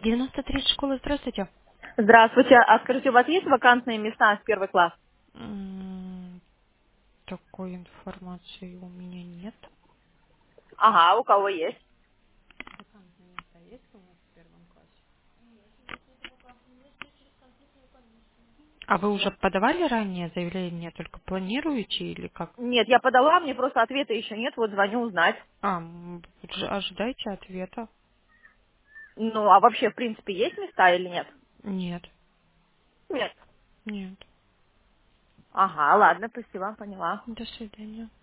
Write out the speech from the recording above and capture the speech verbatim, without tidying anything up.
девяносто три школы, здравствуйте. Здравствуйте. А скажите, у вас есть вакантные места в первый класс? М, Такой информации у меня нет. Ага, у кого есть? А вы уже подавали ранее заявление, только планируете или как? Нет, я подала, мне просто ответа еще нет, вот звоню узнать. А, м, ж- ожидайте ответа. Ну, а вообще, в принципе, есть места или нет? Нет, Нет. нет. Ага, ладно, спасибо, поняла. До свидания.